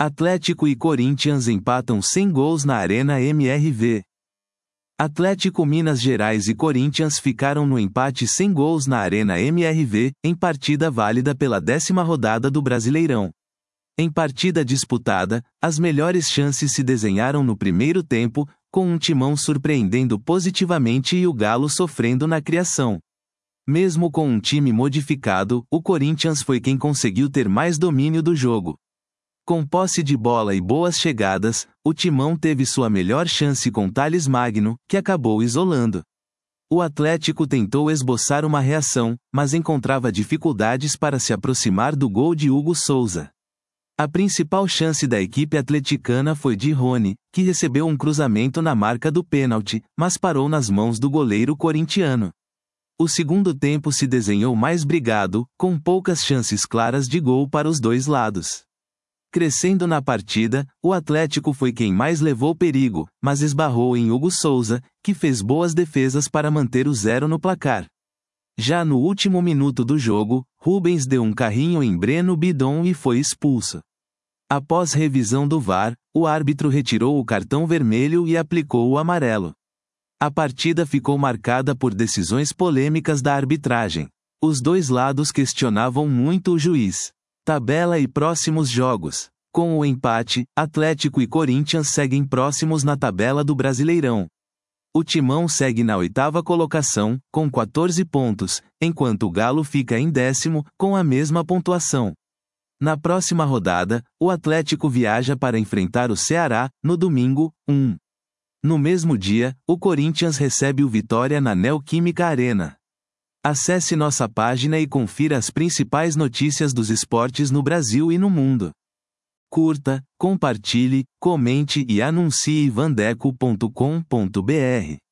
Atlético e Corinthians empatam sem gols na Arena MRV. Atlético Minas Gerais e Corinthians ficaram no empate sem gols na Arena MRV, em partida válida pela 10ª rodada do Brasileirão. Em partida disputada, as melhores chances se desenharam no primeiro tempo, com um Timão surpreendendo positivamente e o Galo sofrendo na criação. Mesmo com um time modificado, o Corinthians foi quem conseguiu ter mais domínio do jogo. Com posse de bola e boas chegadas, o Timão teve sua melhor chance com Thales Magno, que acabou isolando. O Atlético tentou esboçar uma reação, mas encontrava dificuldades para se aproximar do gol de Hugo Souza. A principal chance da equipe atleticana foi de Rony, que recebeu um cruzamento na marca do pênalti, mas parou nas mãos do goleiro corintiano. O segundo tempo se desenhou mais brigado, com poucas chances claras de gol para os dois lados. Crescendo na partida, o Atlético foi quem mais levou perigo, mas esbarrou em Hugo Souza, que fez boas defesas para manter o 0 no placar. Já no último minuto do jogo, Rubens deu um carrinho em Breno Bidon e foi expulso. Após revisão do VAR, o árbitro retirou o cartão vermelho e aplicou o amarelo. A partida ficou marcada por decisões polêmicas da arbitragem. Os dois lados questionavam muito o juiz. Tabela e próximos jogos. Com o empate, Atlético e Corinthians seguem próximos na tabela do Brasileirão. O Timão segue na 8ª colocação, com 14 pontos, enquanto o Galo fica em 10º, com a mesma pontuação. Na próxima rodada, o Atlético viaja para enfrentar o Ceará, no domingo, 1. No mesmo dia, o Corinthians recebe o Vitória na Neoquímica Arena. Acesse nossa página e confira as principais notícias dos esportes no Brasil e no mundo. Curta, compartilhe, comente e anuncie vandeco.com.br.